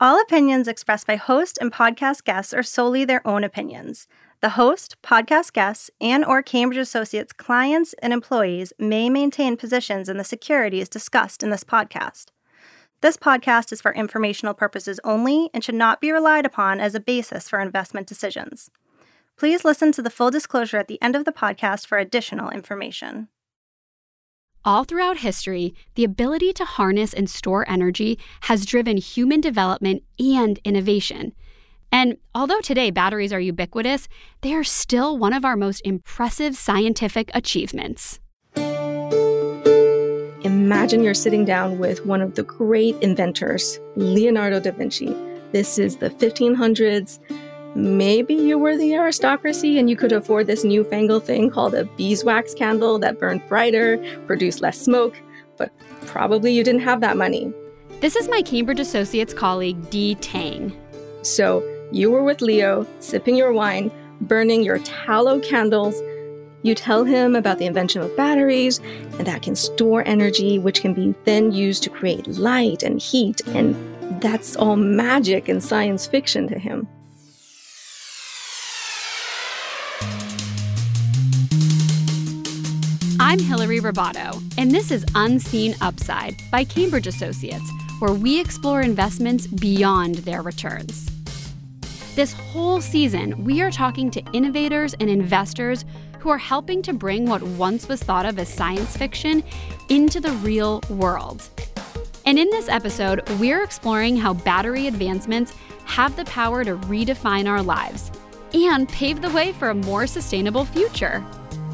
All opinions expressed by host and podcast guests are solely their own opinions. The host, podcast guests, and/or Cambridge Associates clients and employees may maintain positions in the securities discussed in this podcast. This podcast is for informational purposes only and should not be relied upon as a basis for investment decisions. Please listen to the full disclosure at the end of the podcast for additional information. All throughout history, the ability to harness and store energy has driven human development and innovation. And although today batteries are ubiquitous, they are still one of our most impressive scientific achievements. Imagine you're sitting down with one of the great inventors, Leonardo da Vinci. This is the 1500s. Maybe you were the aristocracy and you could afford this newfangled thing called a beeswax candle that burned brighter, produced less smoke, but probably you didn't have that money. This is my Cambridge Associates colleague, Dee Tang. So you were with Leo, sipping your wine, burning your tallow candles. You tell him about the invention of batteries, and that can store energy, which can be then used to create light and heat, and that's all magic and science fiction to him. I'm Hillary Roboto, and this is Unseen Upside by Cambridge Associates, where we explore investments beyond their returns. This whole season, we are talking to innovators and investors who are helping to bring what once was thought of as science fiction into the real world. And in this episode, we're exploring how battery advancements have the power to redefine our lives and pave the way for a more sustainable future.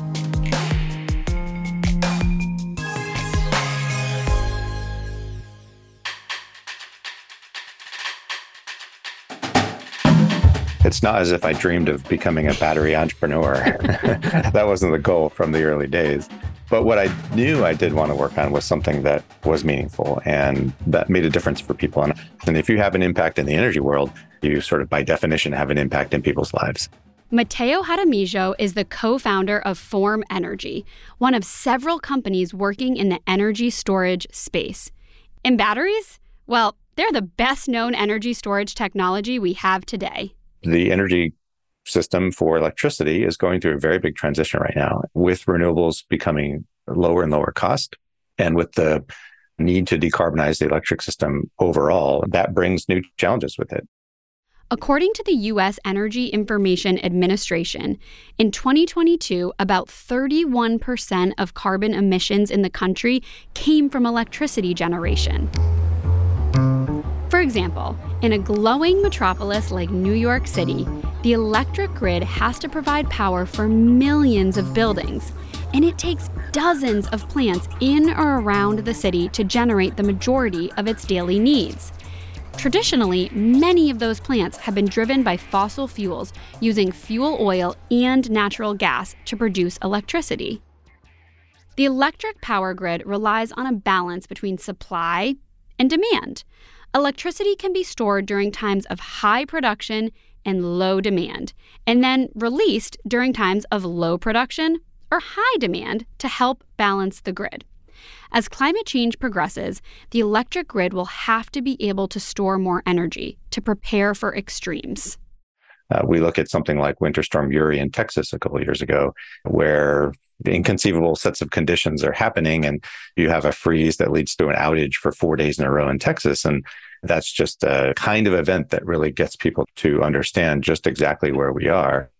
It's not as if I dreamed of becoming a battery entrepreneur. That wasn't the goal from the early days. But what I knew I did want to work on was something that was meaningful and that made a difference for people. And if you have an impact in the energy world, you sort of by definition have an impact in people's lives. Matteo Jaramillo is the co-founder of Form Energy, one of several companies working in the energy storage space. And batteries? Well, they're the best-known energy storage technology we have today. The energy system for electricity is going through a very big transition right now, with renewables becoming lower and lower cost. And with the need to decarbonize the electric system overall, that brings new challenges with it. According to the U.S. Energy Information Administration, in 2022, about 31% of carbon emissions in the country came from electricity generation. For example, in a glowing metropolis like New York City, the electric grid has to provide power for millions of buildings, and it takes dozens of plants in or around the city to generate the majority of its daily needs. Traditionally, many of those plants have been driven by fossil fuels using fuel oil and natural gas to produce electricity. The electric power grid relies on a balance between supply and demand. Electricity can be stored during times of high production and low demand, and then released during times of low production or high demand to help balance the grid. As climate change progresses, the electric grid will have to be able to store more energy to prepare for extremes. We look at something like Winter Storm Uri in Texas a couple of years ago, where the inconceivable sets of conditions are happening and you have a freeze that leads to an outage for 4 days in a row in Texas. And that's just a kind of event that really gets people to understand just exactly where we are.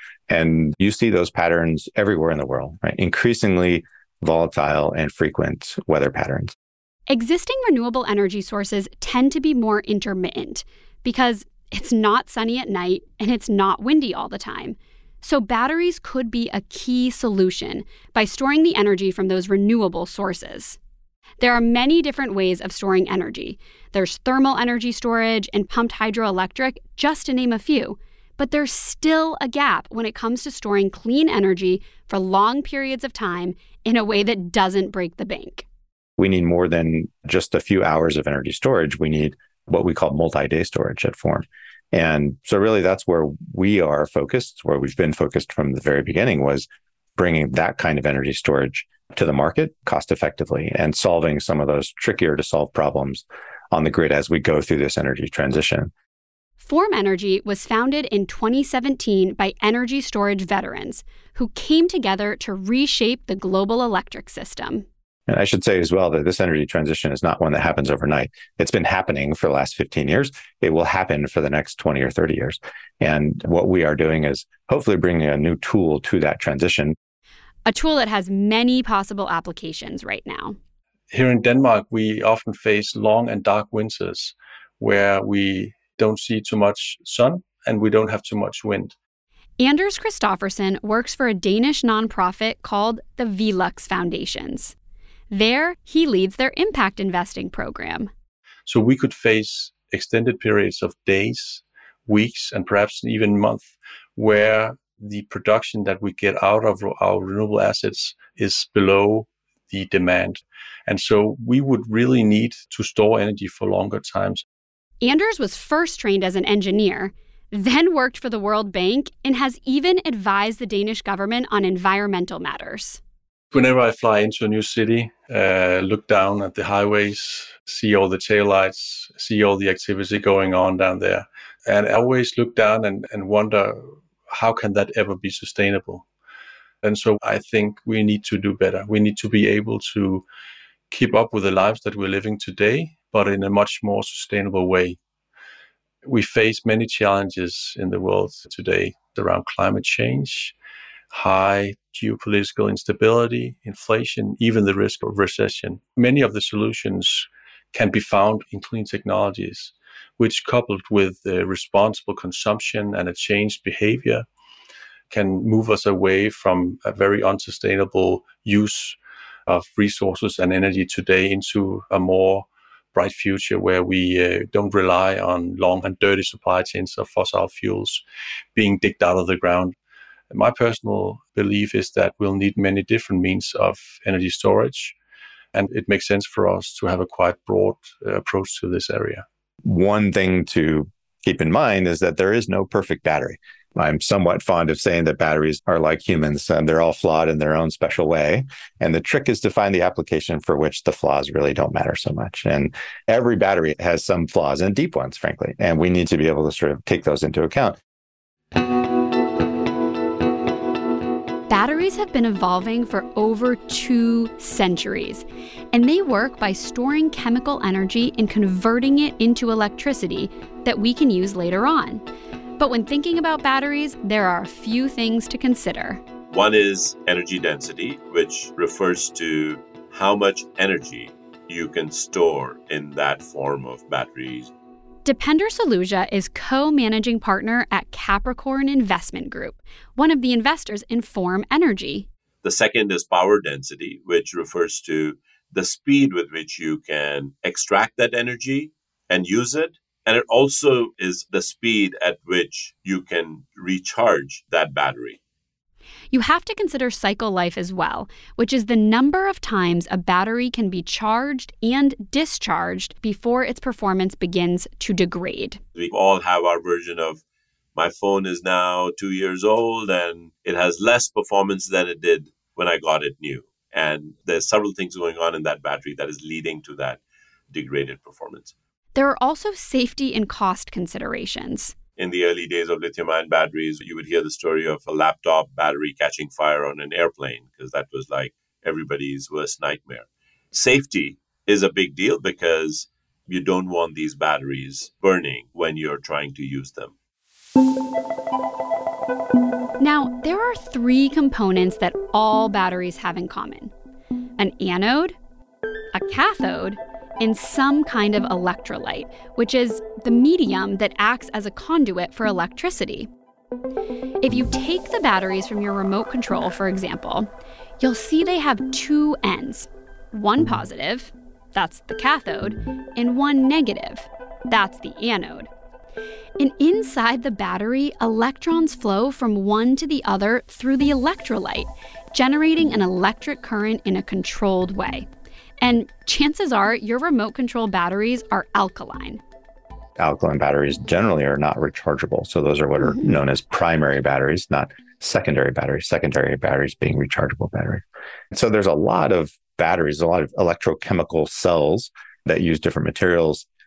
And you see those patterns everywhere in the world, right? Increasingly volatile and frequent weather patterns. Existing renewable energy sources tend to be more intermittent because it's not sunny at night and it's not windy all the time. So batteries could be a key solution by storing the energy from those renewable sources. There are many different ways of storing energy. There's thermal energy storage and pumped hydroelectric, just to name a few. But there's still a gap when it comes to storing clean energy for long periods of time in a way that doesn't break the bank. We need more than just a few hours of energy storage. We need what we call multi-day storage at Form. And so really that's where we are focused, where we've been focused from the very beginning, was bringing that kind of energy storage to the market cost effectively and solving some of those trickier to solve problems on the grid as we go through this energy transition. Form Energy was founded in 2017 by energy storage veterans who came together to reshape the global electric system. And I should say as well that this energy transition is not one that happens overnight. It's been happening for the last 15 years. It will happen for the next 20 or 30 years. And what we are doing is hopefully bringing a new tool to that transition. A tool that has many possible applications right now. Here in Denmark, we often face long and dark winters where we don't see too much sun and we don't have too much wind. Anders Christoffersen works for a Danish nonprofit called the Velux Foundations. There, he leads their impact investing program. So we could face extended periods of days, weeks, and perhaps even months where the production that we get out of our renewable assets is below the demand. And so we would really need to store energy for longer times. Anders was first trained as an engineer, then worked for the World Bank, and has even advised the Danish government on environmental matters. Whenever I fly into a new city, look down at the highways, see all the taillights, see all the activity going on down there. And I always look down and wonder, how can that ever be sustainable? And so I think we need to do better. We need to be able to keep up with the lives that we're living today, but in a much more sustainable way. We face many challenges in the world today around climate change, high geopolitical instability, inflation, even the risk of recession. Many of the solutions can be found in clean technologies, which coupled with responsible consumption and a changed behavior can move us away from a very unsustainable use of resources and energy today into a more bright future where we don't rely on long and dirty supply chains of fossil fuels being digged out of the ground. My personal belief is that we'll need many different means of energy storage, and it makes sense for us to have a quite broad approach to this area. One thing to keep in mind is that there is no perfect battery. I'm somewhat fond of saying that batteries are like humans and they're all flawed in their own special way. And the trick is to find the application for which the flaws really don't matter so much. And every battery has some flaws and deep ones, frankly. And we need to be able to sort of take those into account. Batteries have been evolving for over 2 centuries, and they work by storing chemical energy and converting it into electricity that we can use later on. But when thinking about batteries, there are a few things to consider. One is energy density, which refers to how much energy you can store in that form of batteries. Dipender Saluja is co-managing partner at Capricorn Investment Group, one of the investors in Form Energy. The second is power density, which refers to the speed with which you can extract that energy and use it. And it also is the speed at which you can recharge that battery. You have to consider cycle life as well, which is the number of times a battery can be charged and discharged before its performance begins to degrade. We all have our version of, my phone is now 2 years old and it has less performance than it did when I got it new. And there's several things going on in that battery that is leading to that degraded performance. There are also safety and cost considerations. In the early days of lithium-ion batteries, you would hear the story of a laptop battery catching fire on an airplane, because that was like everybody's worst nightmare. Safety is a big deal because you don't want these batteries burning when you're trying to use them. Now, there are 3 components that all batteries have in common: an anode, a cathode, and some kind of electrolyte, which is the medium that acts as a conduit for electricity. If you take the batteries from your remote control, for example, you'll see they have 2 ends. One positive, that's the cathode, and one negative, that's the anode. And inside the battery, electrons flow from one to the other through the electrolyte, generating an electric current in a controlled way. And chances are your remote control batteries are alkaline. Alkaline batteries generally are not rechargeable. So those are what are known as primary batteries, not secondary batteries. Secondary batteries being rechargeable batteries. So there's a lot of batteries, a lot of electrochemical cells that use different materials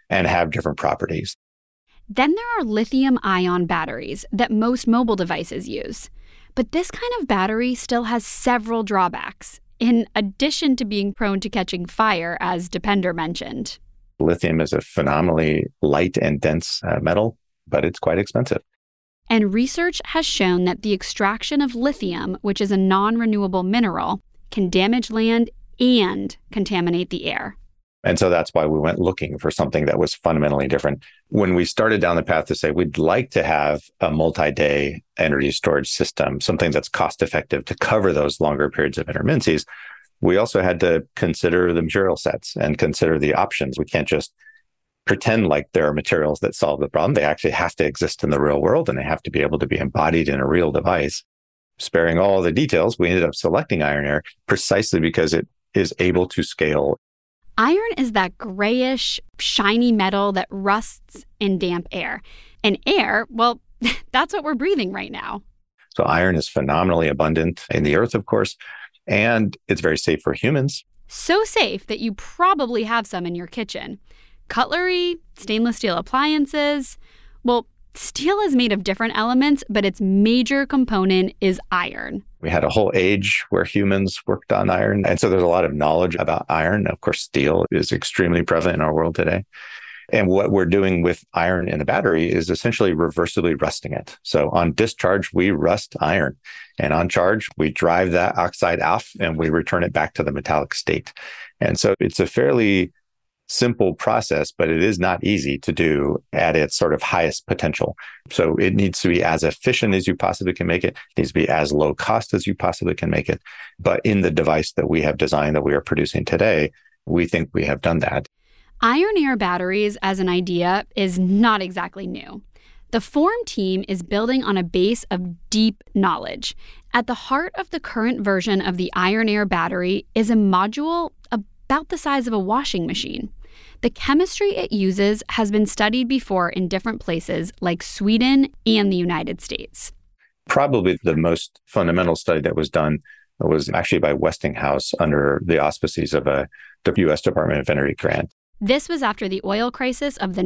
and have different properties. Then there are lithium-ion batteries that most mobile devices use. But this kind of battery still has several drawbacks, in addition to being prone to catching fire, as Dipender mentioned. Lithium is a phenomenally light and dense metal, but it's quite expensive. And research has shown that the extraction of lithium, which is a non-renewable mineral, can damage land and contaminate the air. And so that's why we went looking for something that was fundamentally different. When we started down the path to say we'd like to have a multi-day energy storage system, something that's cost effective to cover those longer periods of intermittencies, we also had to consider the material sets and consider the options. We can't just pretend like there are materials that solve the problem. They actually have to exist in the real world, and they have to be able to be embodied in a real device. Sparing all the details, we ended up selecting iron air precisely because it is able to scale. Iron is that grayish, shiny metal that rusts in damp air. And air, well, that's what we're breathing right now. So iron is phenomenally abundant in the earth, of course, and it's very safe for humans. So safe that you probably have some in your kitchen. Cutlery, stainless steel appliances. Well, steel is made of different elements, but its major component is iron. We had a whole age where humans worked on iron. And so there's a lot of knowledge about iron. Of course, steel is extremely prevalent in our world today. And what we're doing with iron in the battery is essentially reversibly rusting it. So on discharge, we rust iron. And on charge, we drive that oxide off and we return it back to the metallic state. And so it's a fairly simple process, but it is not easy to do at its sort of highest potential. So it needs to be as efficient as you possibly can make it. It needs to be as low cost as you possibly can make it. But in the device that we have designed that we are producing today, we think we have done that. Iron air batteries as an idea is not exactly new. The Form team is building on a base of deep knowledge. At the heart of the current version of the iron air battery is a module about the size of a washing machine. The chemistry it uses has been studied before in different places like Sweden and the United States. Probably the most fundamental study that was done was actually by Westinghouse under the auspices of the U.S. Department of Energy grant. This was after the oil crisis of the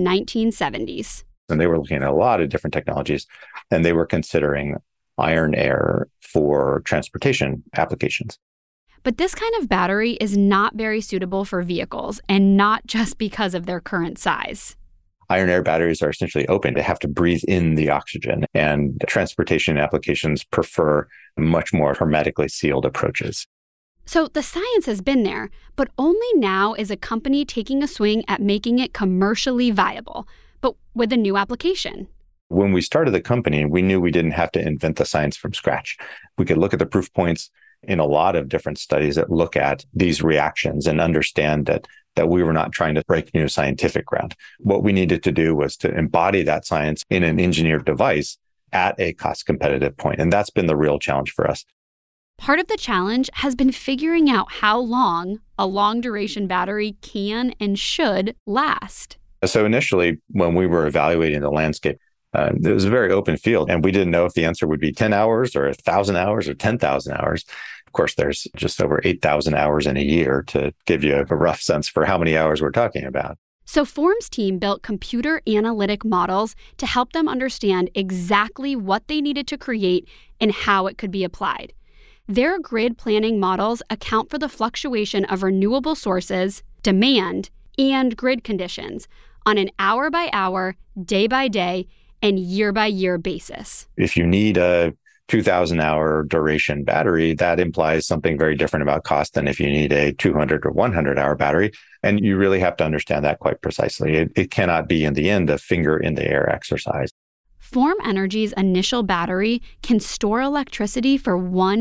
1970s. And they were looking at a lot of different technologies, and they were considering iron air for transportation applications. But this kind of battery is not very suitable for vehicles, and not just because of their current size. Iron air batteries are essentially open. They have to breathe in the oxygen, and transportation applications prefer much more hermetically sealed approaches. So the science has been there, but only now is a company taking a swing at making it commercially viable, but with a new application. When we started the company, we knew we didn't have to invent the science from scratch. We could look at the proof points in a lot of different studies that look at these reactions and understand that we were not trying to break new scientific ground. What we needed to do was to embody that science in an engineered device at a cost competitive point. And that's been the real challenge for us. Part of the challenge has been figuring out how long a long duration battery can and should last. So initially, when we were evaluating the landscape, it was a very open field, and we didn't know if the answer would be 10 hours or 1,000 hours or 10,000 hours. Of course, there's just over 8,000 hours in a year to give you a rough sense for how many hours we're talking about. So Form's team built computer analytic models to help them understand exactly what they needed to create and how it could be applied. Their grid planning models account for the fluctuation of renewable sources, demand, and grid conditions on an hour-by-hour, day-by-day, and year-by-year basis. If you need a 2,000-hour duration battery, that implies something very different about cost than if you need a 200 or 100-hour battery. And you really have to understand that quite precisely. It cannot be, in the end, a finger-in-the-air exercise. Form Energy's initial battery can store electricity for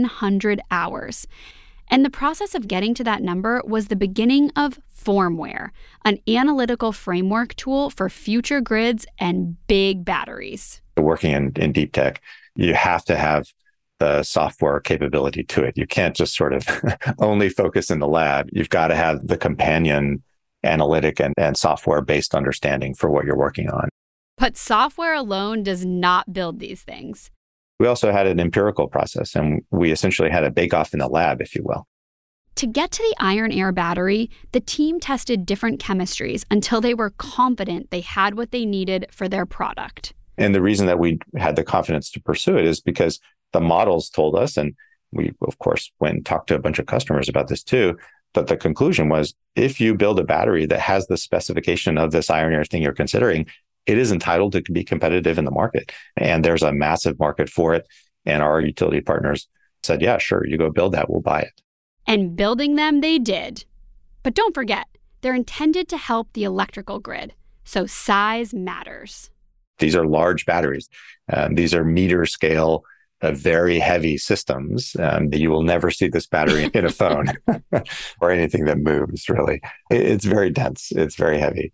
100 hours. And the process of getting to that number was the beginning of Formware, an analytical framework tool for future grids and big batteries. Working in deep tech, you have to have the software capability to it. You can't just sort of only focus in the lab. You've got to have the companion analytic and software-based understanding for what you're working on. But software alone does not build these things. We also had an empirical process, and we essentially had a bake-off in the lab, if you will. To get to the Iron Air battery, the team tested different chemistries until they were confident they had what they needed for their product. And the reason that we had the confidence to pursue it is because the models told us, and we, of course, went and talked to a bunch of customers about this too, but the conclusion was, if you build a battery that has the specification of this Iron Air thing you're considering, it is entitled to be competitive in the market. And there's a massive market for it. And our utility partners said, yeah, sure, you go build that, we'll buy it. And building them they did. But don't forget, they're intended to help the electrical grid, so size matters. These are large batteries. These are meter scale, very heavy systems. You will never see this battery in a phone or anything that moves, really. It's very dense. It's very heavy.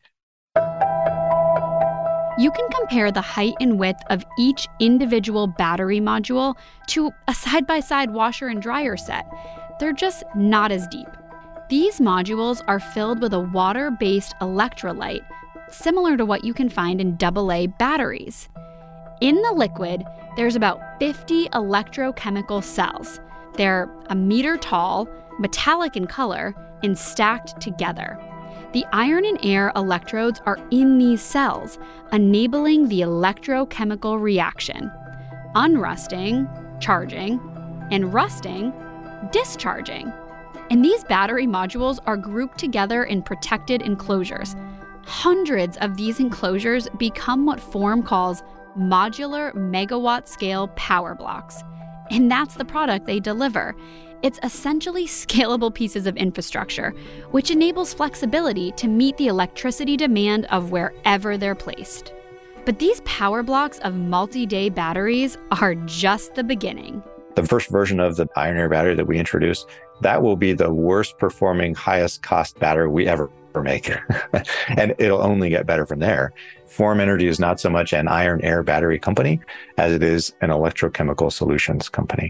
You can compare the height and width of each individual battery module to a side-by-side washer and dryer set. They're just not as deep. These modules are filled with a water-based electrolyte, similar to what you can find in AA batteries. In the liquid, there's about 50 electrochemical cells. They're a meter tall, metallic in color, and stacked together. The iron and air electrodes are in these cells, enabling the electrochemical reaction. Unrusting, charging, and rusting, discharging. And these battery modules are grouped together in protected enclosures. Hundreds of these enclosures become what Form calls modular megawatt-scale power blocks. And that's the product they deliver. It's essentially scalable pieces of infrastructure, which enables flexibility to meet the electricity demand of wherever they're placed. But these power blocks of multi-day batteries are just the beginning. The first version of the Iron Air battery that we introduced, that will be the worst performing, highest cost battery we ever make. And it'll only get better from there. Form Energy is not so much an Iron Air battery company as it is an electrochemical solutions company.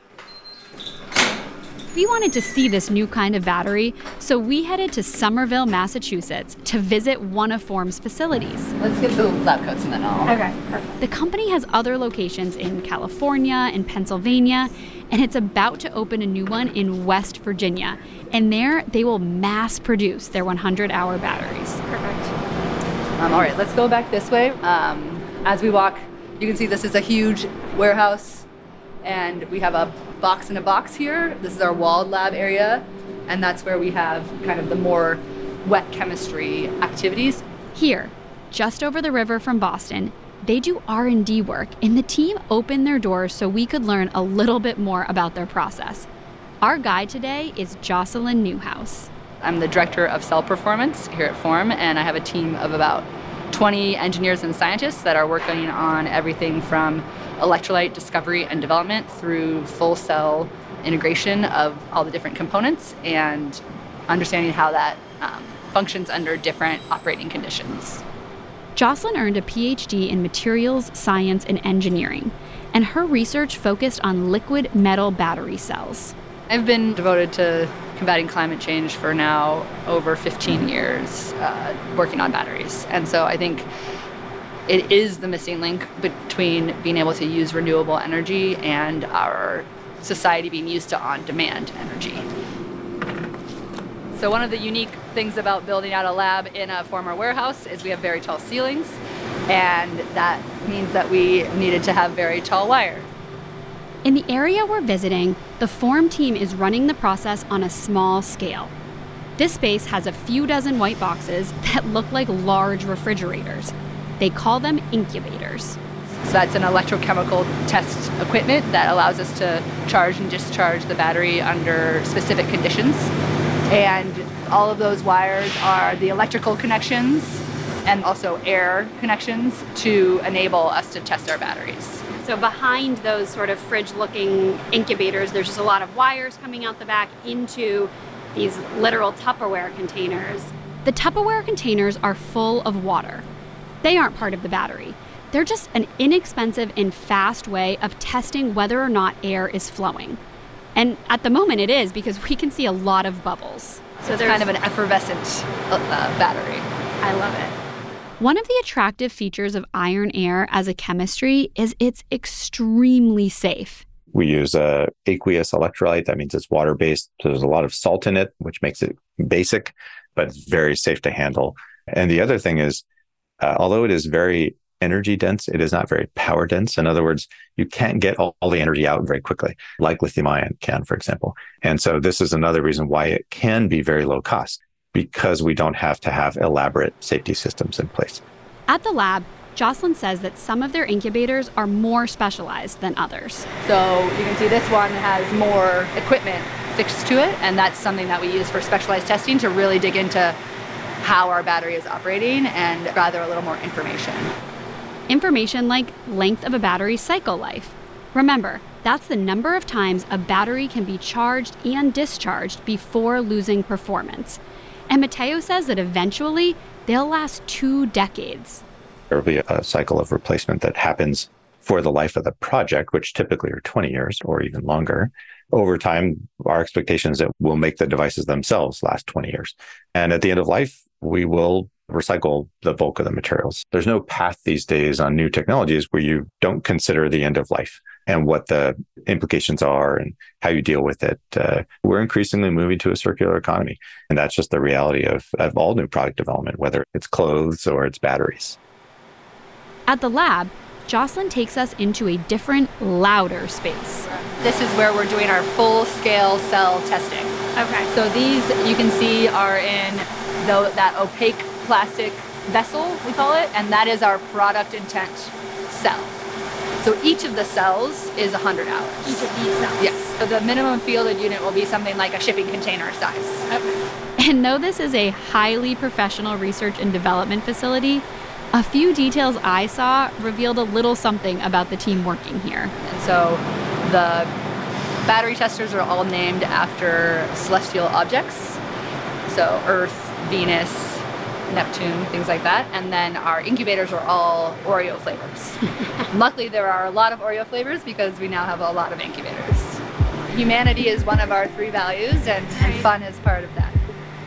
We wanted to see this new kind of battery, so we headed to Somerville, Massachusetts to visit one of Form's facilities. Let's get the lab coats and then I'll... Okay, perfect. The company has other locations in California and Pennsylvania, and it's about to open a new one in West Virginia. And there, they will mass produce their 100-hour batteries. Perfect. All right, let's go back this way. As we walk, you can see this is a huge warehouse, and we have a box in a box here. This is our walled lab area, and that's where we have kind of the more wet chemistry activities. Here, just over the river from Boston, they do R&D work, and the team opened their doors so we could learn a little bit more about their process. Our guide today is Jocelyn Newhouse. I'm the director of cell performance here at Form, and I have a team of about 20 engineers and scientists that are working on everything from electrolyte discovery and development through full cell integration of all the different components and understanding how that functions under different operating conditions. Jocelyn earned a PhD in materials science and engineering, and her research focused on liquid metal battery cells. I've been devoted to combating climate change for now over 15 years, working on batteries. And so I think it is the missing link between being able to use renewable energy and our society being used to on-demand energy. So one of the unique things about building out a lab in a former warehouse is we have very tall ceilings, and that means that we needed to have very tall wire. In the area we're visiting, the Form team is running the process on a small scale. This space has a few dozen white boxes that look like large refrigerators. They call them incubators. So that's an electrochemical test equipment that allows us to charge and discharge the battery under specific conditions. And all of those wires are the electrical connections and also air connections to enable us to test our batteries. So behind those sort of fridge-looking incubators, there's just a lot of wires coming out the back into these literal Tupperware containers. The Tupperware containers are full of water. They aren't part of the battery. They're just an inexpensive and fast way of testing whether or not air is flowing. And at the moment it is, because we can see a lot of bubbles. So it's kind of an effervescent battery. I love it. One of the attractive features of Iron Air as a chemistry is it's extremely safe. We use a aqueous electrolyte. That means it's water-based. So there's a lot of salt in it, which makes it basic, but it's very safe to handle. And the other thing is, although it is very energy dense, it is not very power dense. In other words, you can't get all the energy out very quickly, like lithium ion can, for example. And so this is another reason why it can be very low cost, because we don't have to have elaborate safety systems in place. At the lab, Jocelyn says that some of their incubators are more specialized than others. So you can see this one has more equipment fixed to it, and that's something that we use for specialized testing to really dig into how our battery is operating and gather a little more information. Information like length of a battery's cycle life. Remember, that's the number of times a battery can be charged and discharged before losing performance. And Matteo says that eventually they'll last 2 decades. There will be a cycle of replacement that happens for the life of the project, which typically are 20 years or even longer. Over time, our expectation is that we'll make the devices themselves last 20 years. And at the end of life, we will recycle the bulk of the materials. There's no path these days on new technologies where you don't consider the end of life and what the implications are and how you deal with it. We're increasingly moving to a circular economy. And that's just the reality of all new product development, whether it's clothes or it's batteries. At the lab, Jocelyn takes us into a different, louder space. This is where we're doing our full-scale cell testing. Okay. So these, you can see, are in that opaque plastic vessel, we call it, and that is our product intent cell. So each of the cells is 100 hours. Each of these cells? Yes. So the minimum fielded unit will be something like a shipping container size. Okay. And though this is a highly professional research and development facility, a few details I saw revealed a little something about the team working here. And so the battery testers are all named after celestial objects. So Earth, Venus, Neptune, things like that. And then our incubators are all Oreo flavors. Luckily, there are a lot of Oreo flavors because we now have a lot of incubators. Humanity is one of our 3 values, and fun is part of that.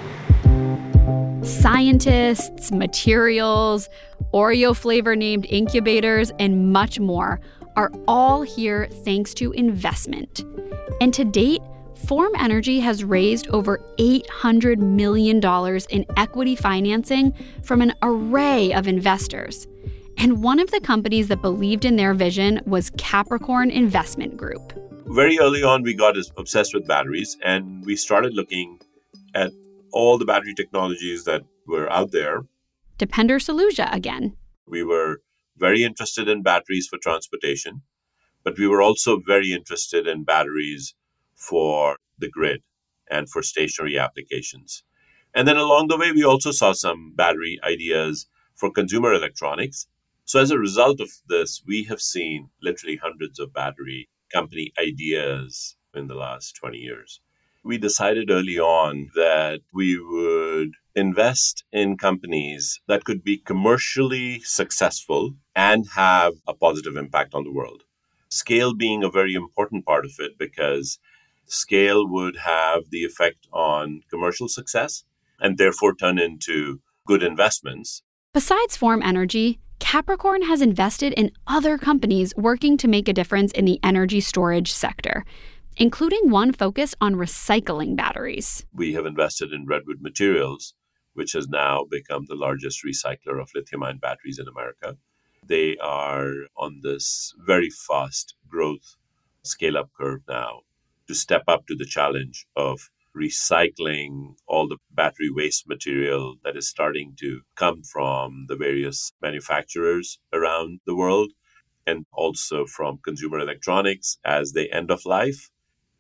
Scientists, materials, Oreo flavor named incubators, and much more are all here thanks to investment. And to date, Form Energy has raised over $800 million in equity financing from an array of investors. And one of the companies that believed in their vision was Capricorn Investment Group. Very early on, we got obsessed with batteries, and we started looking at all the battery technologies that were out there. Dipender Saluja again. We were very interested in batteries for transportation, but we were also very interested in batteries for the grid and for stationary applications. And then along the way, we also saw some battery ideas for consumer electronics. So as a result of this, we have seen literally hundreds of battery company ideas in the last 20 years. We decided early on that we would invest in companies that could be commercially successful and have a positive impact on the world. Scale being a very important part of it, because scale would have the effect on commercial success and therefore turn into good investments. Besides Form Energy, Capricorn has invested in other companies working to make a difference in the energy storage sector, including one focused on recycling batteries. We have invested in Redwood Materials, which has now become the largest recycler of lithium-ion batteries in America. They are on this very fast growth scale-up curve now to step up to the challenge of recycling all the battery waste material that is starting to come from the various manufacturers around the world, and also from consumer electronics as they end of life,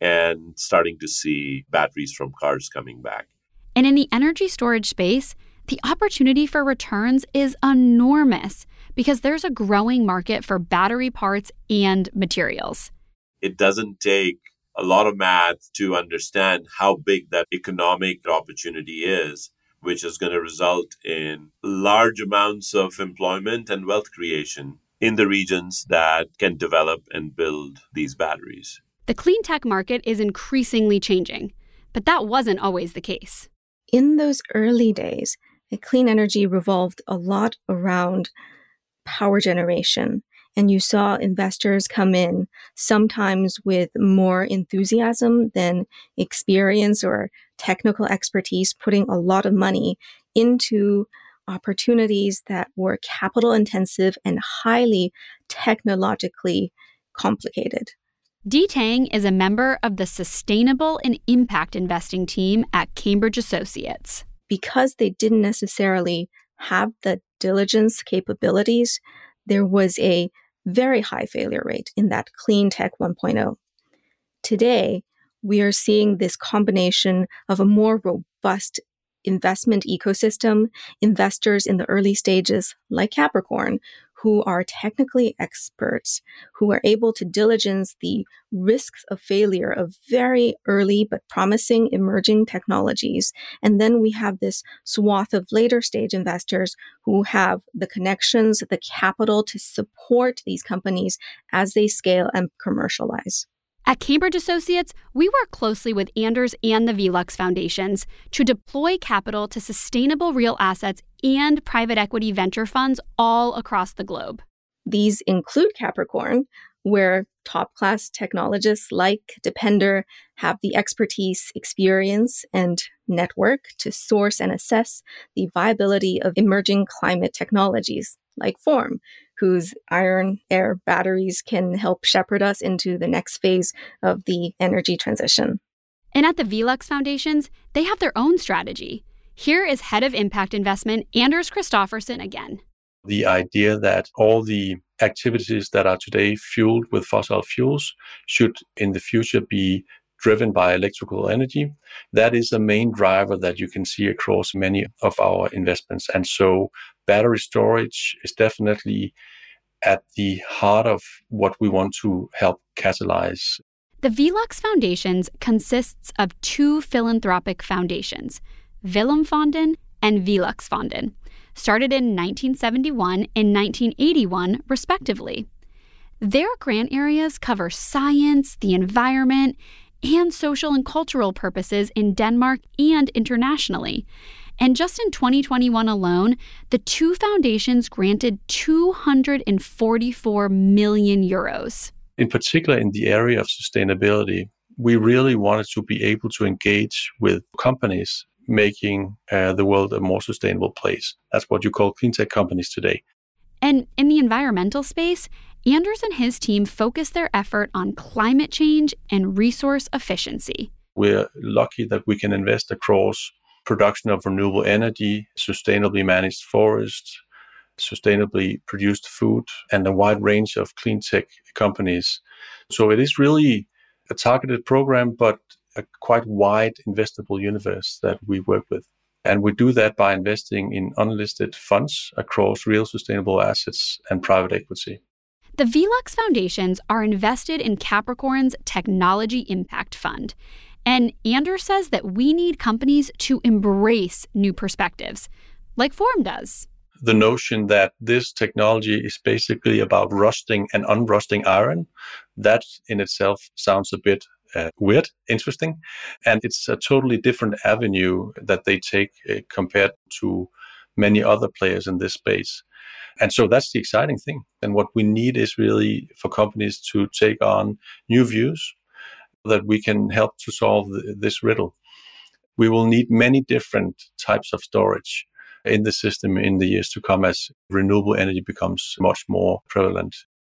and starting to see batteries from cars coming back. And in the energy storage space, the opportunity for returns is enormous because there's a growing market for battery parts and materials. It doesn't take a lot of math to understand how big that economic opportunity is, which is going to result in large amounts of employment and wealth creation in the regions that can develop and build these batteries. The clean tech market is increasingly changing, but that wasn't always the case. In those early days, clean energy revolved a lot around power generation And you saw investors come in sometimes with more enthusiasm than experience or technical expertise, putting a lot of money into opportunities that were capital intensive and highly technologically complicated. Dee Tang is a member of the Sustainable and Impact Investing team at Cambridge Associates. Because they didn't necessarily have the diligence capabilities, there was a very high failure rate in that clean tech 1.0. Today, we are seeing this combination of a more robust investment ecosystem, investors in the early stages like Capricorn, who are technically experts, who are able to diligence the risks of failure of very early but promising emerging technologies. And then we have this swath of later stage investors who have the connections, the capital to support these companies as they scale and commercialize. At Cambridge Associates, we work closely with Anders and the Velux Foundations to deploy capital to sustainable real assets and private equity venture funds all across the globe. These include Capricorn, where top-class technologists like Depender have the expertise, experience, and network to source and assess the viability of emerging climate technologies, like Form, whose iron-air batteries can help shepherd us into the next phase of the energy transition. And at the Velux Foundations, they have their own strategy. Here is Head of Impact Investment, Anders Christofferson again. The idea that all the activities that are today fueled with fossil fuels should in the future be driven by electrical energy. That is a main driver that you can see across many of our investments. And so battery storage is definitely at the heart of what we want to help catalyze. The Velux Foundations consists of two philanthropic foundations, Willem-Fonden and Velux-Fonden, started in 1971 and 1981, respectively. Their grant areas cover science, the environment, and social and cultural purposes in Denmark and internationally. And just in 2021 alone, the two foundations granted 244 million euros. In particular, in the area of sustainability, we really wanted to be able to engage with companies making the world a more sustainable place. That's what you call clean tech companies today. And in the environmental space, Anders and his team focus their effort on climate change and resource efficiency. We're lucky that we can invest across production of renewable energy, sustainably managed forests, sustainably produced food, and a wide range of clean tech companies. So it is really a targeted program, but a quite wide investable universe that we work with. And we do that by investing in unlisted funds across real sustainable assets and private equity. The Velux Foundations are invested in Capricorn's Technology Impact Fund. And Anders says that we need companies to embrace new perspectives, like Form does. The notion that this technology is basically about rusting and unrusting iron, that in itself sounds a bit weird, interesting. And it's a totally different avenue that they take compared to many other players in this space. And so that's the exciting thing. And what we need is really for companies to take on new views that we can help to solve this riddle. We will need many different types of storage in the system in the years to come as renewable energy becomes much more prevalent.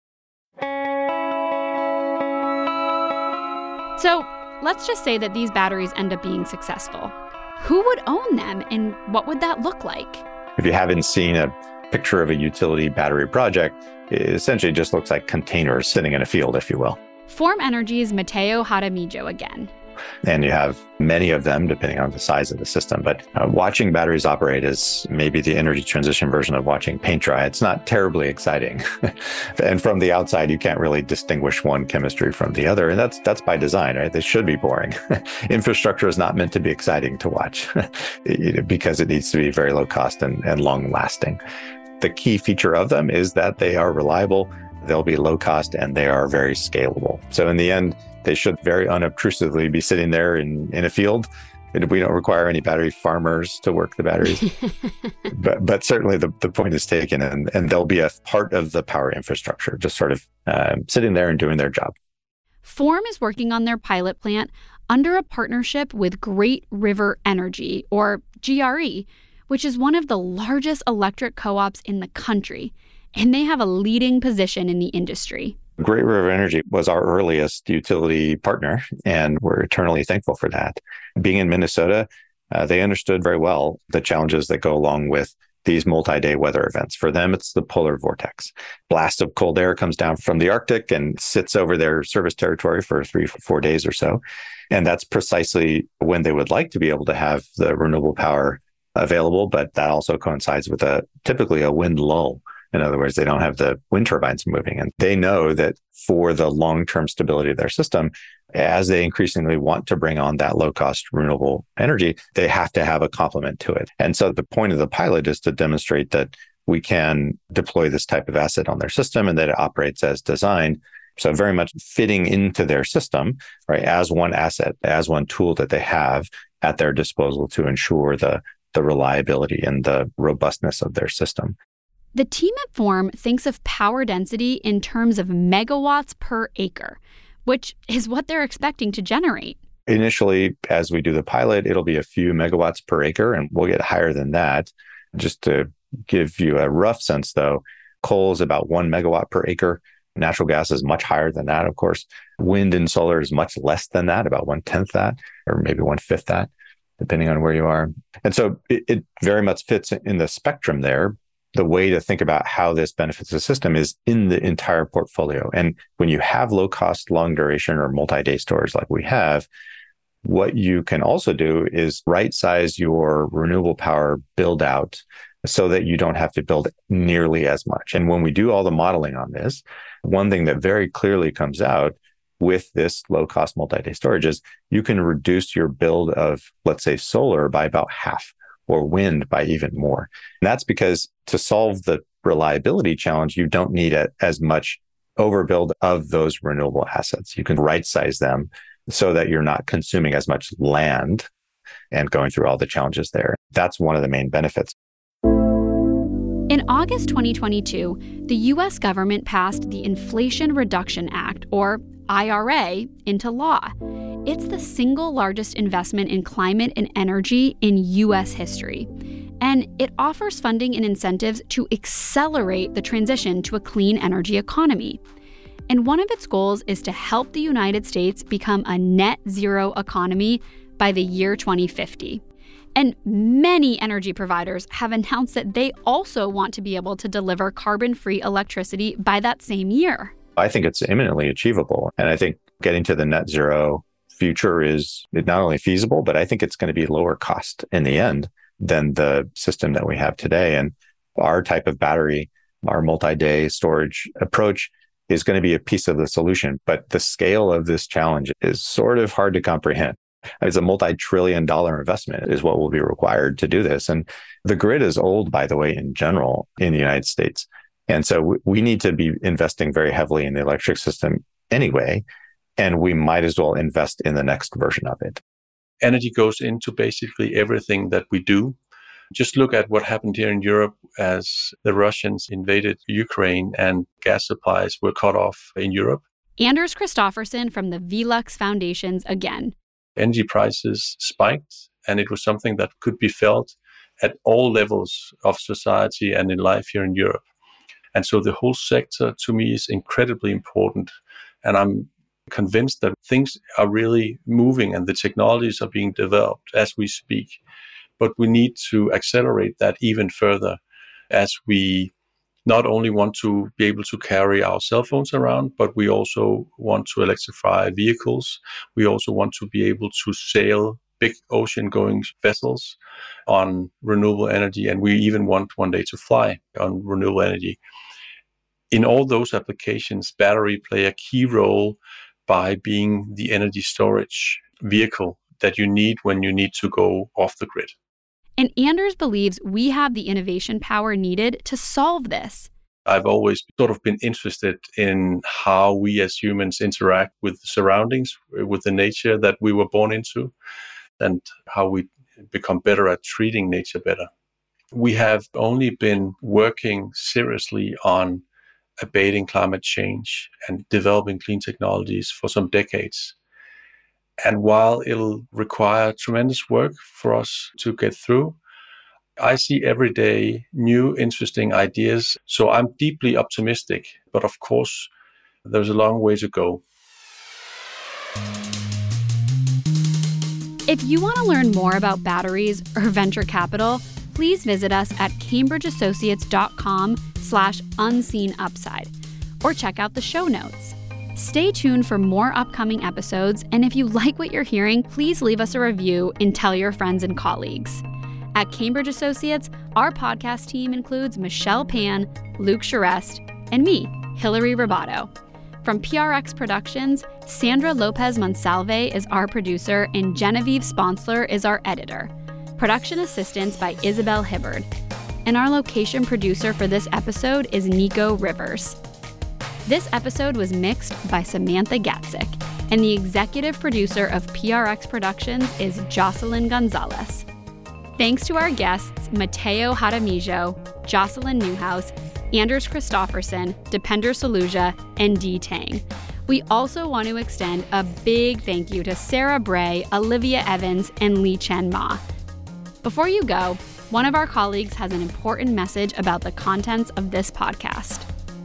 So let's just say that these batteries end up being successful. Who would own them and what would that look like? If you haven't seen a picture of a utility battery project, it essentially just looks like containers sitting in a field, if you will. Form Energy's Matteo Jaramillo again. And you have many of them, depending on the size of the system. But watching batteries operate is maybe the energy transition version of watching paint dry. It's not terribly exciting. And from the outside, you can't really distinguish one chemistry from the other. And that's by design, right? They should be boring. Infrastructure is not meant to be exciting to watch because it needs to be very low cost and long lasting. The key feature of them is that they are reliable, they'll be low cost, and they are very scalable. So in the end, they should very unobtrusively be sitting there in a field We don't require any battery farmers to work the batteries. but certainly the point is taken, and they'll be a part of the power infrastructure, just sort of sitting there and doing their job. Form is working on their pilot plant under a partnership with Great River Energy, or GRE, which is one of the largest electric co-ops in the country, and they have a leading position in the industry. Great River Energy was our earliest utility partner, and we're eternally thankful for that. Being in Minnesota, they understood very well the challenges that go along with these multi-day weather events. For them, it's the polar vortex. Blast of cold air comes down from the Arctic and sits over their service territory for 3-4 days or so. And that's precisely when they would like to be able to have the renewable power available, but that also coincides with typically a wind lull. In other words, they don't have the wind turbines moving. And they know that for the long-term stability of their system, as they increasingly want to bring on that low-cost renewable energy, they have to have a complement to it. And so the point of the pilot is to demonstrate that we can deploy this type of asset on their system and that it operates as designed. So very much fitting into their system, right, as one asset, as one tool that they have at their disposal to ensure the reliability and the robustness of their system. The team at Form thinks of power density in terms of megawatts per acre, which is what they're expecting to generate. Initially, as we do the pilot, it'll be a few megawatts per acre, and we'll get higher than that. Just to give you a rough sense, though, coal is about 1 megawatt per acre. Natural gas is much higher than that, of course. Wind and solar is much less than that, about 1/10 that, or maybe 1/5 that, depending on where you are. And so it very much fits in the spectrum there. The way to think about how this benefits the system is in the entire portfolio. And when you have low cost, long duration or multi-day storage like we have, what you can also do is right size your renewable power build out so that you don't have to build nearly as much. And when we do all the modeling on this, one thing that very clearly comes out with this low cost multi-day storage is you can reduce your build of, let's say, solar by about half, or wind by even more. And that's because to solve the reliability challenge, you don't need as much overbuild of those renewable assets. You can right size them so that you're not consuming as much land and going through all the challenges there. That's one of the main benefits. In August 2022, the U.S. government passed the Inflation Reduction Act, or IRA, into law. It's the single largest investment in climate and energy in U.S. history. And it offers funding and incentives to accelerate the transition to a clean energy economy. And one of its goals is to help the United States become a net zero economy by the year 2050. And many energy providers have announced that they also want to be able to deliver carbon-free electricity by that same year. I think it's imminently achievable. And I think getting to the net zero future is not only feasible, but I think it's going to be lower cost in the end than the system that we have today. And our type of battery, our multi-day storage approach is going to be a piece of the solution. But the scale of this challenge is sort of hard to comprehend. It's a multi-trillion-dollar investment is what will be required to do this. And the grid is old, by the way, in general in the United States. And so we need to be investing very heavily in the electric system anyway, and we might as well invest in the next version of it. Energy goes into basically everything that we do. Just look at what happened here in Europe as the Russians invaded Ukraine and gas supplies were cut off in Europe. Anders Christofferson from the Velux Foundations again. Energy prices spiked, and it was something that could be felt at all levels of society and in life here in Europe. And so the whole sector, to me, is incredibly important. And I'm convinced that things are really moving and the technologies are being developed as we speak. But we need to accelerate that even further as we not only want to be able to carry our cell phones around, but we also want to electrify vehicles. We also want to be able to sail big ocean-going vessels on renewable energy. And we even want one day to fly on renewable energy. In all those applications, battery play a key role by being the energy storage vehicle that you need when you need to go off the grid. And Anders believes we have the innovation power needed to solve this. I've always sort of been interested in how we as humans interact with the surroundings, with the nature that we were born into. and how we become better at treating nature better. We have only been working seriously on abating climate change and developing clean technologies for some decades. And while it'll require tremendous work for us to get through, I see every day new, interesting ideas. So I'm deeply optimistic. But of course, there's a long way to go. If you want to learn more about batteries or venture capital, please visit us at cambridgeassociates.com/unseenupside or check out the show notes. Stay tuned for more upcoming episodes, and if you like what you're hearing, please leave us a review and tell your friends and colleagues. At Cambridge Associates, our podcast team includes Michelle Pan, Luke Charest, and me, Hillary Roboto. From PRX Productions, Sandra Lopez Monsalve is our producer, and Genevieve Sponsler is our editor. Production assistance by Isabel Hibbard. And our location producer for this episode is Nico Rivers. This episode was mixed by Samantha Gatzik, and the executive producer of PRX Productions is Jocelyn Gonzalez. Thanks to our guests, Matteo Jaramillo, Jocelyn Newhouse, Anders Christofferson, Dipender Saluja, and Dee Tang. We also want to extend a big thank you to Sarah Bray, Olivia Evans, and Lee Chen Ma. Before you go, one of our colleagues has an important message about the contents of this podcast.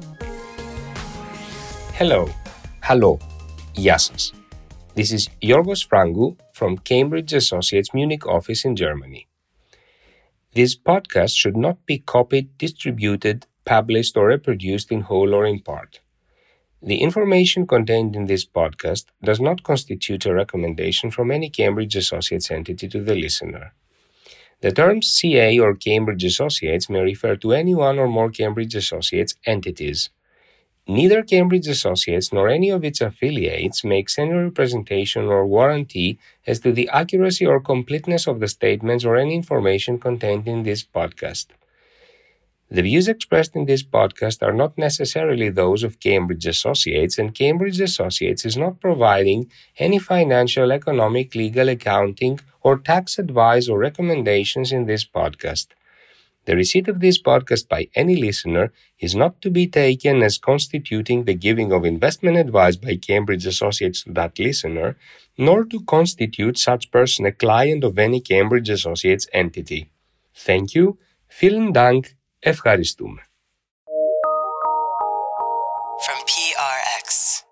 Hello. Γεια σας. This is Yorgos Frangou from Cambridge Associates Munich office in Germany. This podcast should not be copied, distributed, published, or reproduced in whole or in part. The information contained in this podcast does not constitute a recommendation from any Cambridge Associates entity to the listener. The terms CA or Cambridge Associates may refer to any one or more Cambridge Associates entities. Neither Cambridge Associates nor any of its affiliates makes any representation or warranty as to the accuracy or completeness of the statements or any information contained in this podcast. The views expressed in this podcast are not necessarily those of Cambridge Associates, and Cambridge Associates is not providing any financial, economic, legal, accounting, or tax advice or recommendations in this podcast. The receipt of this podcast by any listener is not to be taken as constituting the giving of investment advice by Cambridge Associates to that listener, nor to constitute such person a client of any Cambridge Associates entity. Thank you. Vielen Dank. Ευχαριστούμε. From PRX.